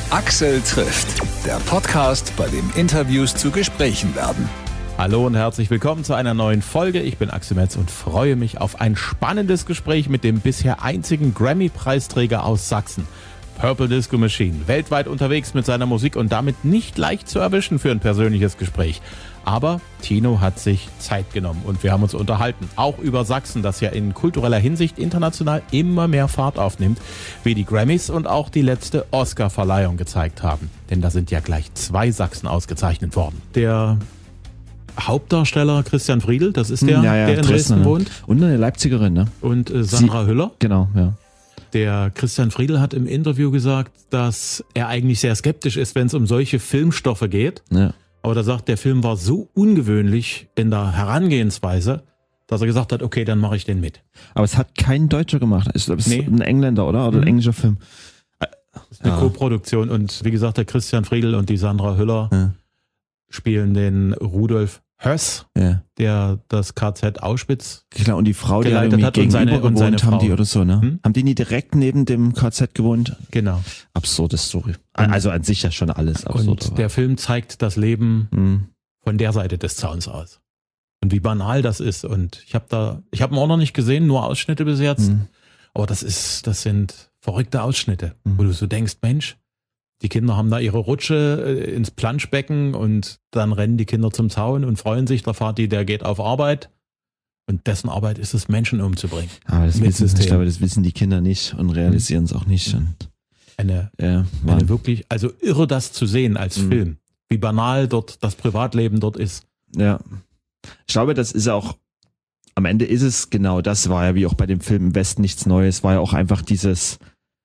Axel trifft, der Podcast, bei dem Interviews zu Gesprächen werden. Hallo und herzlich willkommen zu einer neuen Folge. Ich bin Axel Metz und freue mich auf ein spannendes Gespräch mit dem bisher einzigen Grammy-Preisträger aus Sachsen. Purple Disco Machine, weltweit unterwegs mit seiner Musik und damit nicht leicht zu erwischen für ein persönliches Gespräch. Aber Tino hat sich Zeit genommen und wir haben uns unterhalten, auch über Sachsen, das ja in kultureller Hinsicht international immer mehr Fahrt aufnimmt, wie die Grammys und auch die letzte Oscar-Verleihung gezeigt haben. Denn da sind ja gleich 2 Sachsen ausgezeichnet worden. Der Hauptdarsteller Christian Friedl, das ist der, der in Dresden wohnt. Und eine Leipzigerin, ne? Und Sandra Hüller. Genau, ja. Der Christian Friedl hat im Interview gesagt, dass er eigentlich sehr skeptisch ist, wenn es um solche Filmstoffe geht. Ja. Aber er sagt, der Film war so ungewöhnlich in der Herangehensweise, dass er gesagt hat, okay, dann mache ich den mit. Aber es hat kein Deutscher gemacht. Ich glaube, es ist ein Engländer, oder? Oder ein englischer Film. Das ist eine Co-Produktion. Und wie gesagt, der Christian Friedl und die Sandra Hüller spielen den Rudolf Höss, der das KZ Auschwitz und die Frau, die geleitet hat und seine gewohnt haben, Frau. die oder so, ne? Haben die nie direkt neben dem KZ gewohnt? Genau. Absurde Story. Also an sich ja schon alles absurd. Und der Film zeigt das Leben von der Seite des Zauns aus. Und wie banal das ist. Und ich habe ihn auch noch nicht gesehen, nur Ausschnitte bis jetzt. Aber das sind verrückte Ausschnitte, wo du so denkst, Mensch, die Kinder haben da ihre Rutsche ins Planschbecken und dann rennen die Kinder zum Zaun und freuen sich. Der Vati, der geht auf Arbeit und dessen Arbeit ist es, Menschen umzubringen. Aber ich glaube, das wissen die Kinder nicht und realisieren es auch nicht. Und eine wirklich, also irre das zu sehen als Film, wie banal dort das Privatleben dort ist. Ja, ich glaube, das ist auch, am Ende ist es genau das, war ja wie auch bei dem Film Im Westen nichts Neues, war ja auch einfach diese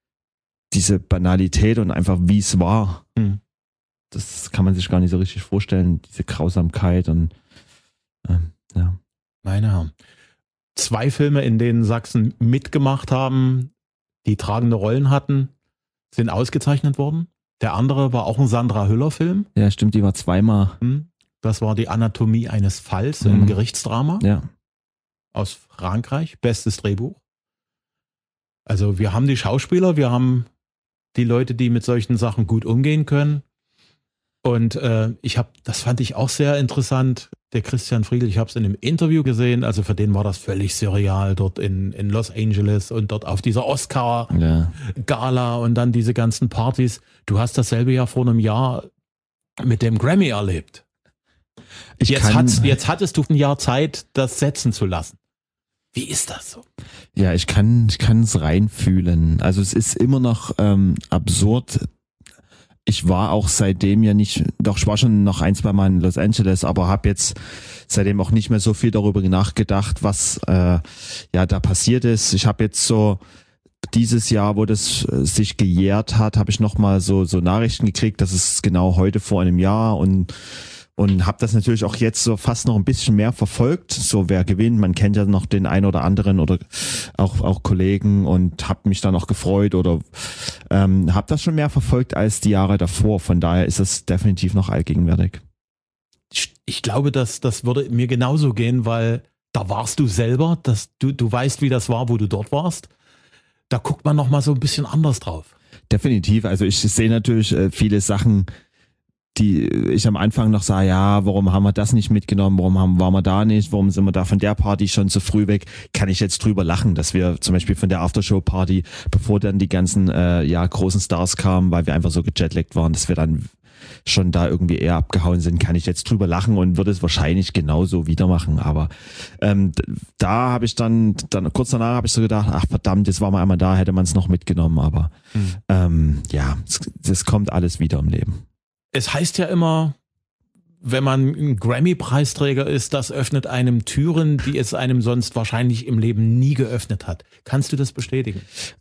Banalität und einfach wie es war. Das kann man sich gar nicht so richtig vorstellen, diese Grausamkeit und Meine Herren. 2 Filme, in denen Sachsen mitgemacht haben, die tragende Rollen hatten, sind ausgezeichnet worden. Der andere war auch ein Sandra Hüller-Film. Ja, stimmt, die war 2-mal. Das war die Anatomie eines Falls im Gerichtsdrama aus Frankreich. Bestes Drehbuch. Also wir haben die Schauspieler, wir haben die Leute, die mit solchen Sachen gut umgehen können. Und das fand ich auch sehr interessant. Der Christian Friedl, ich habe es in einem Interview gesehen, also für den war das völlig surreal dort in Los Angeles und dort auf dieser Oscar-Gala und dann diese ganzen Partys. Du hast dasselbe ja vor einem Jahr mit dem Grammy erlebt. Jetzt hattest du ein Jahr Zeit, das setzen zu lassen. Wie ist das so? Ja, ich kann es reinfühlen. Also es ist immer noch absurd. Ich war auch seitdem ja nicht, doch ich war schon noch 1-2 Mal in Los Angeles, aber habe jetzt seitdem auch nicht mehr so viel darüber nachgedacht, was da passiert ist. Ich habe jetzt so dieses Jahr, wo das sich gejährt hat, habe ich nochmal so Nachrichten gekriegt, dass es genau heute vor einem Jahr und habe das natürlich auch jetzt so fast noch ein bisschen mehr verfolgt, so wer gewinnt, man kennt ja noch den einen oder anderen oder auch Kollegen und habe mich dann auch gefreut oder habe das schon mehr verfolgt als die Jahre davor, von daher ist es definitiv noch allgegenwärtig. Ich glaube, das würde mir genauso gehen, weil da warst du selber, du weißt, wie das war, wo du dort warst, da guckt man nochmal so ein bisschen anders drauf. Definitiv, also ich sehe natürlich viele Sachen, die ich am Anfang noch sah, warum haben wir das nicht mitgenommen, waren wir da nicht, warum sind wir da von der Party schon so früh weg, kann ich jetzt drüber lachen, dass wir zum Beispiel von der Aftershow-Party, bevor dann die ganzen großen Stars kamen, weil wir einfach so gejetlaggt waren, dass wir dann schon da irgendwie eher abgehauen sind, kann ich jetzt drüber lachen und würde es wahrscheinlich genauso wieder machen, aber da habe ich dann kurz danach habe ich so gedacht, ach verdammt, jetzt waren wir einmal da, hätte man es noch mitgenommen, aber das kommt alles wieder im Leben. Es heißt ja immer, wenn man ein Grammy-Preisträger ist, das öffnet einem Türen, die es einem sonst wahrscheinlich im Leben nie geöffnet hat. Kannst du das bestätigen?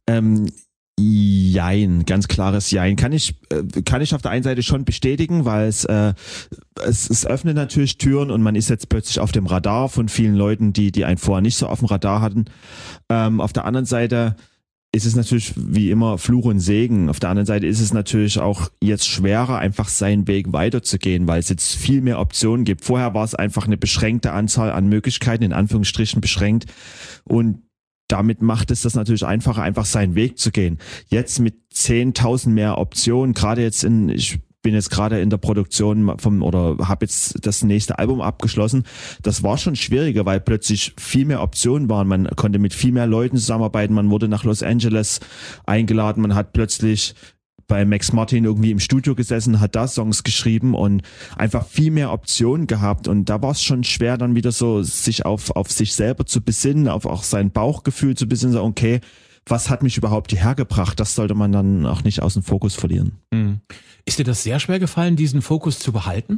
Jein, ganz klares Jein. Kann ich auf der einen Seite schon bestätigen, weil es öffnet natürlich Türen und man ist jetzt plötzlich auf dem Radar von vielen Leuten, die einen vorher nicht so auf dem Radar hatten. Auf der anderen Seite ist es natürlich wie immer Fluch und Segen. Auf der anderen Seite ist es natürlich auch jetzt schwerer, einfach seinen Weg weiterzugehen, weil es jetzt viel mehr Optionen gibt. Vorher war es einfach eine beschränkte Anzahl an Möglichkeiten, in Anführungsstrichen beschränkt. Und damit macht es das natürlich einfacher, einfach seinen Weg zu gehen. Jetzt mit 10.000 mehr Optionen, gerade jetzt ich bin jetzt gerade in der Produktion habe jetzt das nächste Album abgeschlossen. Das war schon schwieriger, weil plötzlich viel mehr Optionen waren. Man konnte mit viel mehr Leuten zusammenarbeiten. Man wurde nach Los Angeles eingeladen. Man hat plötzlich bei Max Martin irgendwie im Studio gesessen, hat da Songs geschrieben und einfach viel mehr Optionen gehabt. Und da war es schon schwer, dann wieder so sich auf sich selber zu besinnen, auf auch sein Bauchgefühl zu besinnen. So, okay, was hat mich überhaupt hierher gebracht? Das sollte man dann auch nicht aus dem Fokus verlieren. Mhm. Ist dir das sehr schwer gefallen, diesen Fokus zu behalten?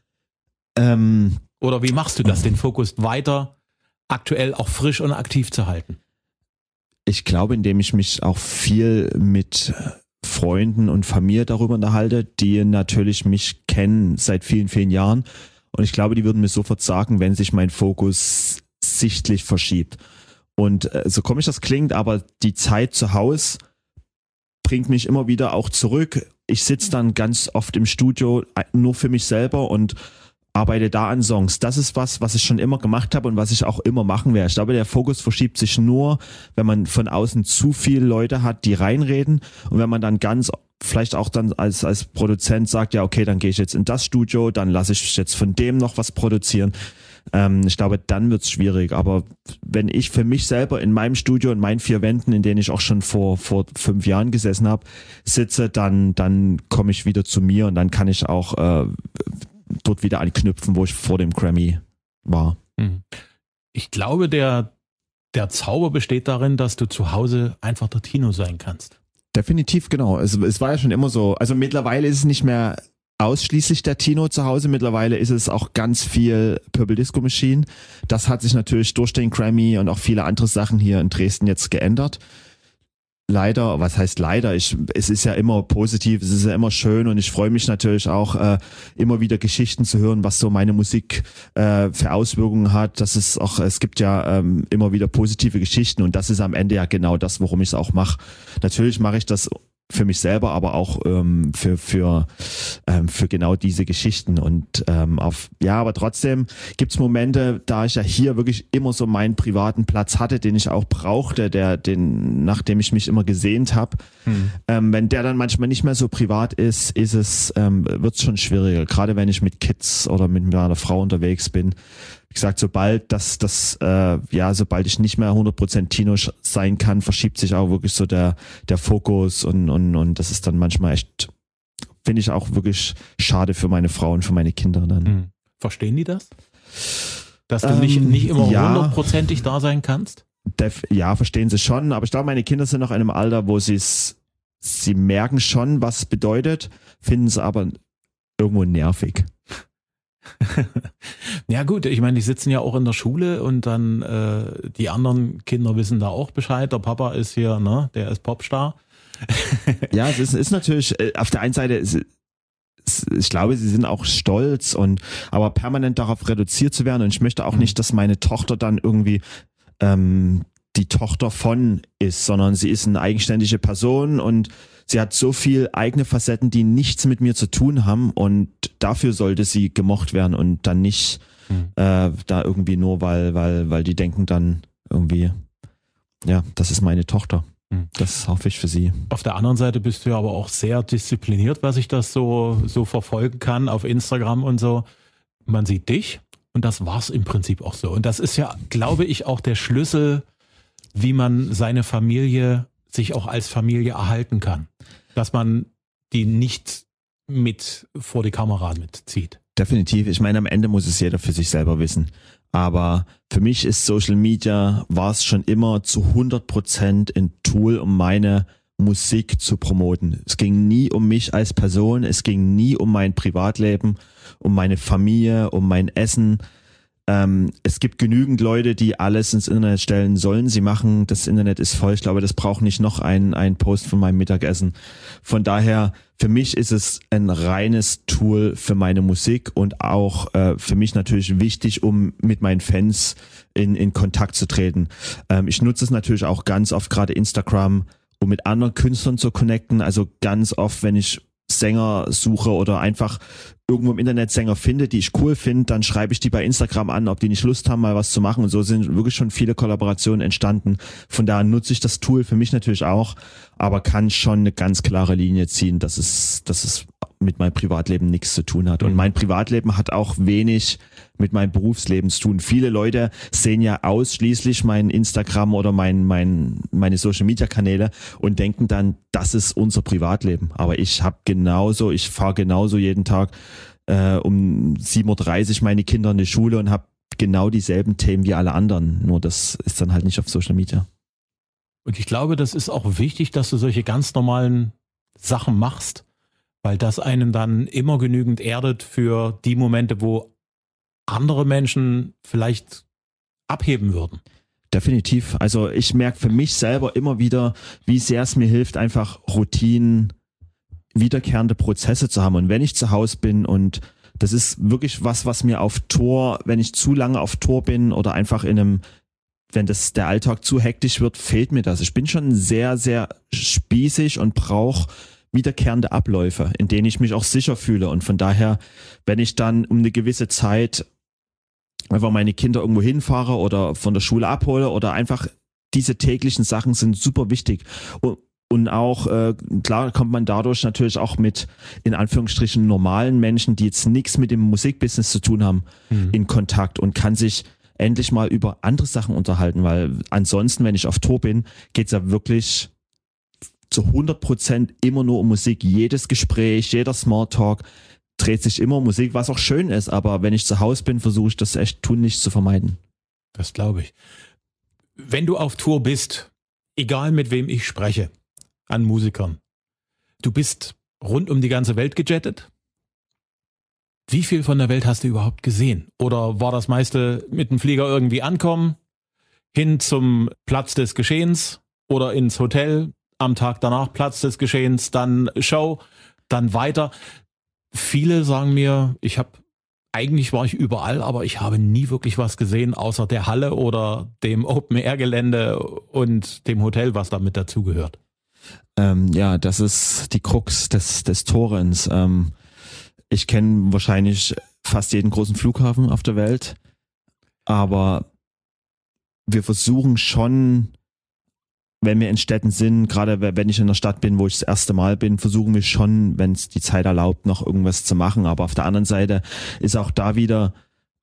Oder wie machst du das, den Fokus weiter aktuell auch frisch und aktiv zu halten? Ich glaube, indem ich mich auch viel mit Freunden und Familie darüber unterhalte, die natürlich mich kennen seit vielen, vielen Jahren. Und ich glaube, die würden mir sofort sagen, wenn sich mein Fokus sichtlich verschiebt. Und so komisch das klingt, aber die Zeit zu Hause bringt mich immer wieder auch zurück. Ich sitze dann ganz oft im Studio nur für mich selber und arbeite da an Songs. Das ist was ich schon immer gemacht habe und was ich auch immer machen werde. Ich glaube, der Fokus verschiebt sich nur, wenn man von außen zu viele Leute hat, die reinreden und wenn man dann vielleicht auch dann als Produzent sagt, ja okay, dann gehe ich jetzt in das Studio, dann lasse ich jetzt von dem noch was produzieren. Ich glaube, dann wird's schwierig. Aber wenn ich für mich selber in meinem Studio, in meinen 4 Wänden, in denen ich auch schon vor 5 Jahren gesessen habe, sitze, dann komme ich wieder zu mir und dann kann ich auch dort wieder anknüpfen, wo ich vor dem Grammy war. Ich glaube, der Zauber besteht darin, dass du zu Hause einfach der Tino sein kannst. Definitiv, genau. Es war ja schon immer so. Also mittlerweile ist es nicht mehr ausschließlich der Tino zu Hause. Mittlerweile ist es auch ganz viel Purple Disco Machine. Das hat sich natürlich durch den Grammy und auch viele andere Sachen hier in Dresden jetzt geändert. Leider, was heißt leider? Es ist ja immer positiv, es ist ja immer schön und ich freue mich natürlich auch immer wieder Geschichten zu hören, was so meine Musik für Auswirkungen hat. Es gibt ja immer wieder positive Geschichten und das ist am Ende ja genau das, worum ich es auch mache. Natürlich mache ich das für mich selber, aber auch für genau diese Geschichten und aber trotzdem gibt's Momente, da ich ja hier wirklich immer so meinen privaten Platz hatte, den ich auch brauchte, nachdem ich mich immer gesehnt habe. Wenn der dann manchmal nicht mehr so privat ist, wird's schon schwieriger, gerade wenn ich mit Kids oder mit meiner Frau unterwegs bin. Wie gesagt, sobald ich nicht mehr 100% Tino sein kann, verschiebt sich auch wirklich so der Fokus und das ist dann manchmal echt, finde ich auch wirklich schade für meine Frau und für meine Kinder dann. Verstehen die das? Dass du nicht immer 100%ig da sein kannst? Ja, verstehen sie schon, aber ich glaube, meine Kinder sind noch in einem Alter, wo sie merken schon, was es bedeutet, finden es aber irgendwo nervig. Ja gut, ich meine, die sitzen ja auch in der Schule und dann die anderen Kinder wissen da auch Bescheid. Der Papa ist hier, ne, der ist Popstar. Ja, es ist natürlich, auf der einen Seite, ich glaube, sie sind auch stolz aber permanent darauf reduziert zu werden und ich möchte auch nicht, dass meine Tochter dann irgendwie die Tochter von ist, sondern sie ist eine eigenständige Person und sie hat so viel eigene Facetten, die nichts mit mir zu tun haben und dafür sollte sie gemocht werden und dann nicht da irgendwie nur, weil die denken dann irgendwie, ja, das ist meine Tochter. Das hoffe ich für sie. Auf der anderen Seite bist du ja aber auch sehr diszipliniert, was ich das so verfolgen kann auf Instagram und so. Man sieht dich und das war's im Prinzip auch so. Und das ist ja, glaube ich, auch der Schlüssel, wie man seine Familie sich auch als Familie erhalten kann. Dass man die nicht mit vor die Kamera mitzieht. Definitiv. Ich meine, am Ende muss es jeder für sich selber wissen. Aber für mich ist Social Media, war es schon immer zu 100% ein Tool, um meine Musik zu promoten. Es ging nie um mich als Person, es ging nie um mein Privatleben, um meine Familie, um mein Essen. Es gibt genügend Leute, die alles ins Internet stellen sollen. Das Internet ist voll. Ich glaube, das braucht nicht noch einen Post von meinem Mittagessen. Von daher, für mich ist es ein reines Tool für meine Musik und auch für mich natürlich wichtig, um mit meinen Fans in Kontakt zu treten. Ich nutze es natürlich auch ganz oft, gerade Instagram, um mit anderen Künstlern zu connecten. Also ganz oft, wenn ich Sänger suche oder einfach irgendwo im Internet Sänger finde, die ich cool finde, dann schreibe ich die bei Instagram an, ob die nicht Lust haben, mal was zu machen. Und so sind wirklich schon viele Kollaborationen entstanden. Von daher nutze ich das Tool für mich natürlich auch, aber kann schon eine ganz klare Linie ziehen, dass es mit meinem Privatleben nichts zu tun hat. Und mein Privatleben hat auch wenig mit meinem Berufsleben zu tun. Viele Leute sehen ja ausschließlich mein Instagram oder meine Social-Media-Kanäle und denken dann, das ist unser Privatleben. Aber ich fahre genauso jeden Tag um 7.30 Uhr meine Kinder in die Schule und habe genau dieselben Themen wie alle anderen. Nur das ist dann halt nicht auf Social Media. Und ich glaube, das ist auch wichtig, dass du solche ganz normalen Sachen machst, weil das einen dann immer genügend erdet für die Momente, wo andere Menschen vielleicht abheben würden. Definitiv. Also ich merke für mich selber immer wieder, wie sehr es mir hilft, einfach Routinen, wiederkehrende Prozesse zu haben. Und wenn ich zu Hause bin und das ist wirklich was mir auf Tour, wenn ich zu lange auf Tour bin oder einfach wenn der Alltag zu hektisch wird, fehlt mir das. Ich bin schon sehr, sehr spießig und brauche wiederkehrende Abläufe, in denen ich mich auch sicher fühle. Und von daher, wenn ich dann um eine gewisse Zeit einfach meine Kinder irgendwo hinfahre oder von der Schule abhole oder einfach diese täglichen Sachen sind super wichtig. Und auch, klar kommt man dadurch natürlich auch mit, in Anführungsstrichen, normalen Menschen, die jetzt nichts mit dem Musikbusiness zu tun haben, in Kontakt und kann sich endlich mal über andere Sachen unterhalten, weil ansonsten, wenn ich auf Tour bin, geht's ja wirklich zu 100% immer nur um Musik. Jedes Gespräch, jeder Smalltalk dreht sich immer um Musik, was auch schön ist, aber wenn ich zu Hause bin, versuche ich das echt tunlichst zu vermeiden. Das glaube ich. Wenn du auf Tour bist, egal mit wem ich spreche, an Musikern, du bist rund um die ganze Welt gejettet. Wie viel von der Welt hast du überhaupt gesehen? Oder war das meiste mit dem Flieger irgendwie ankommen, hin zum Platz des Geschehens oder ins Hotel, am Tag danach Platz des Geschehens, dann Show, dann weiter? Viele sagen mir, eigentlich war ich überall, aber ich habe nie wirklich was gesehen, außer der Halle oder dem Open-Air-Gelände und dem Hotel, was damit dazugehört. Ja, das ist die Krux des Torrents. Ich kenne wahrscheinlich fast jeden großen Flughafen auf der Welt, aber wir versuchen schon, wenn wir in Städten sind, gerade wenn ich in der Stadt bin, wo ich das erste Mal bin, versuchen wir schon, wenn es die Zeit erlaubt, noch irgendwas zu machen. Aber auf der anderen Seite ist auch da wieder,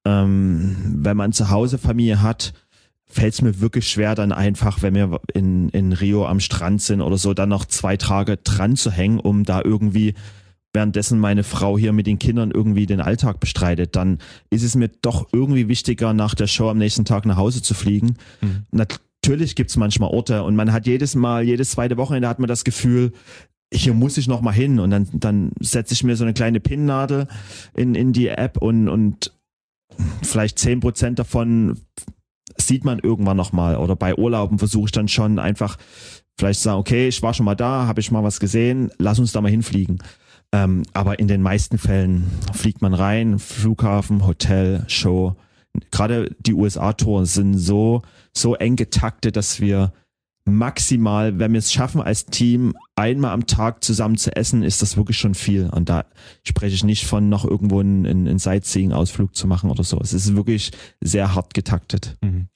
wenn man zu Hause Familie hat, fällt es mir wirklich schwer, dann einfach, wenn wir in Rio am Strand sind oder so, dann noch 2 Tage dran zu hängen, um da irgendwie, währenddessen meine Frau hier mit den Kindern irgendwie den Alltag bestreitet, dann ist es mir doch irgendwie wichtiger, nach der Show am nächsten Tag nach Hause zu fliegen. Natürlich gibt es manchmal Orte und man hat jedes zweite Wochenende hat man das Gefühl, hier muss ich noch mal hin und dann setze ich mir so eine kleine Pinnadel in die App und vielleicht 10% davon sieht man irgendwann noch mal. Oder bei Urlauben versuche ich dann schon einfach vielleicht zu sagen, okay, ich war schon mal da, habe ich mal was gesehen, lass uns da mal hinfliegen. Aber in den meisten Fällen fliegt man rein, Flughafen, Hotel, Show. Gerade die USA-Touren sind so eng getaktet, dass wir maximal, wenn wir es schaffen als Team, einmal am Tag zusammen zu essen, ist das wirklich schon viel. Und da spreche ich nicht von noch irgendwo einen Sightseeing-Ausflug zu machen oder so. Es ist wirklich sehr hart getaktet.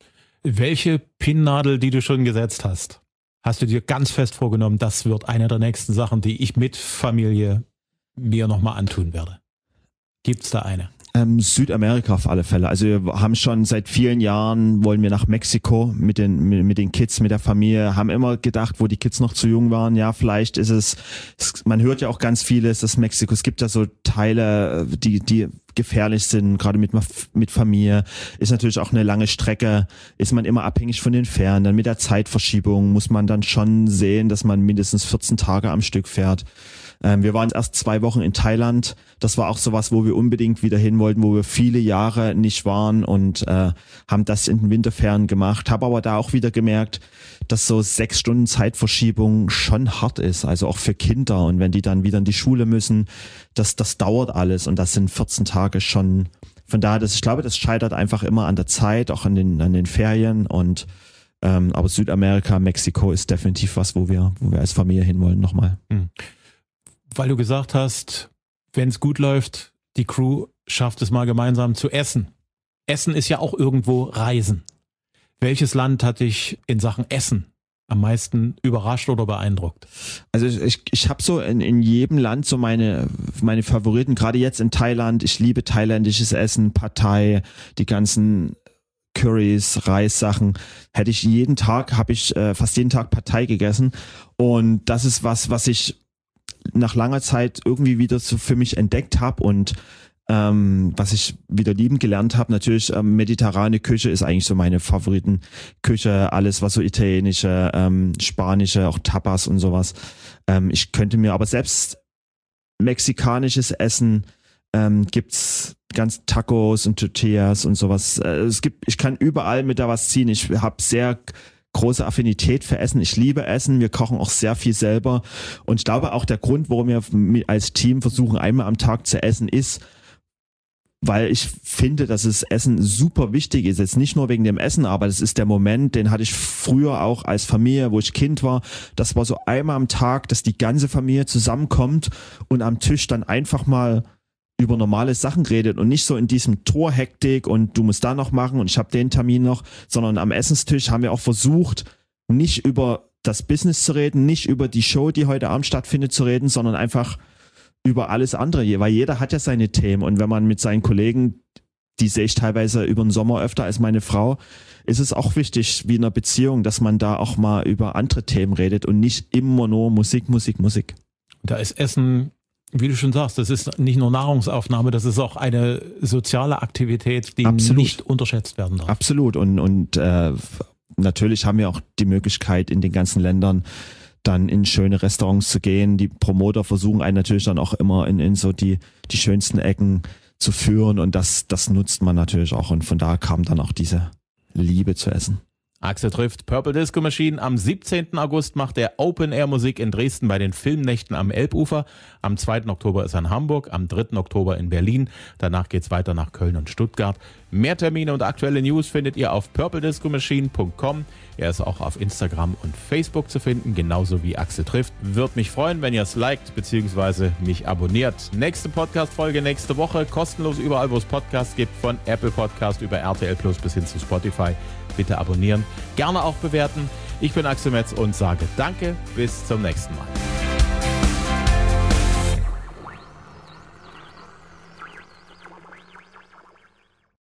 Welche Pinnnadel, die du schon gesetzt hast du dir ganz fest vorgenommen, das wird eine der nächsten Sachen, die ich mit Familie mir nochmal antun werde? Gibt's da eine? Südamerika auf alle Fälle. Also wir haben schon seit vielen Jahren, wollen wir nach Mexiko mit den Kids, mit der Familie, haben immer gedacht, wo die Kids noch zu jung waren, ja, vielleicht ist es, man hört ja auch ganz vieles, dass Mexiko, es gibt ja so Teile, die gefährlich sind, gerade mit Familie, ist natürlich auch eine lange Strecke, ist man immer abhängig von den Fähren, dann mit der Zeitverschiebung muss man dann schon sehen, dass man mindestens 14 Tage am Stück fährt. Wir waren erst 2 Wochen in Thailand. Das war auch sowas, wo wir unbedingt wieder hin wollten, wo wir viele Jahre nicht waren und haben das in den Winterferien gemacht. Habe aber da auch wieder gemerkt, dass so 6 Stunden Zeitverschiebung schon hart ist, also auch für Kinder. Und wenn die dann wieder in die Schule müssen, das dauert alles und das sind 14 Tage schon. Von daher, ich glaube, das scheitert einfach immer an der Zeit, auch an den Ferien und aber Südamerika, Mexiko ist definitiv was, wo wir als Familie hinwollen nochmal. weil du gesagt hast, wenn es gut läuft, die Crew schafft es mal gemeinsam zu essen. Essen ist ja auch irgendwo Reisen. Welches Land hat dich in Sachen Essen am meisten überrascht oder beeindruckt? Also ich habe so in jedem Land so meine Favoriten, gerade jetzt in Thailand. Ich liebe thailändisches Essen, Pad Thai, die ganzen Currys, Reissachen. Habe ich fast jeden Tag Pad Thai gegessen. Und das ist was ich nach langer Zeit irgendwie wieder so für mich entdeckt habe und was ich wieder lieben gelernt habe. Natürlich mediterrane Küche ist eigentlich so meine Favoritenküche. Alles was so italienische, spanische, auch Tapas und sowas. Ich könnte mir aber selbst mexikanisches Essen gibt's ganz Tacos und Tortillas und sowas. Ich kann überall mit da was ziehen. Ich habe sehr große Affinität für Essen. Ich liebe Essen. Wir kochen auch sehr viel selber. Und ich glaube auch der Grund, warum wir als Team versuchen, einmal am Tag zu essen, ist, weil ich finde, dass das Essen super wichtig ist. Jetzt nicht nur wegen dem Essen, aber das ist der Moment, den hatte ich früher auch als Familie, wo ich Kind war. Das war so einmal am Tag, dass die ganze Familie zusammenkommt und am Tisch dann einfach mal über normale Sachen redet und nicht so in diesem Torhektik und du musst da noch machen und ich habe den Termin noch, sondern am Essenstisch haben wir auch versucht, nicht über das Business zu reden, nicht über die Show, die heute Abend stattfindet, zu reden, sondern einfach über alles andere, weil jeder hat ja seine Themen und wenn man mit seinen Kollegen, die sehe ich teilweise über den Sommer öfter als meine Frau, ist es auch wichtig, wie in einer Beziehung, dass man da auch mal über andere Themen redet und nicht immer nur Musik. Da ist Essen, wie du schon sagst, das ist nicht nur Nahrungsaufnahme, das ist auch eine soziale Aktivität, die nicht unterschätzt werden darf. Absolut und natürlich haben wir auch die Möglichkeit in den ganzen Ländern dann in schöne Restaurants zu gehen. Die Promoter versuchen einen natürlich dann auch immer in so die schönsten Ecken zu führen und das nutzt man natürlich auch und von da kam dann auch diese Liebe zu essen. Axel trifft Purple Disco Machine. Am 17. August macht er Open-Air-Musik in Dresden bei den Filmnächten am Elbufer. Am 2. Oktober ist er in Hamburg, am 3. Oktober in Berlin. Danach geht's weiter nach Köln und Stuttgart. Mehr Termine und aktuelle News findet ihr auf purplediscomachine.com. Er ist auch auf Instagram und Facebook zu finden, genauso wie Axel trifft. Würde mich freuen, wenn ihr es liked bzw. mich abonniert. Nächste Podcast-Folge nächste Woche, kostenlos überall, wo es Podcasts gibt, von Apple Podcast über RTL Plus bis hin zu Spotify. Bitte abonnieren, gerne auch bewerten. Ich bin Axel Metz und sage Danke, bis zum nächsten Mal.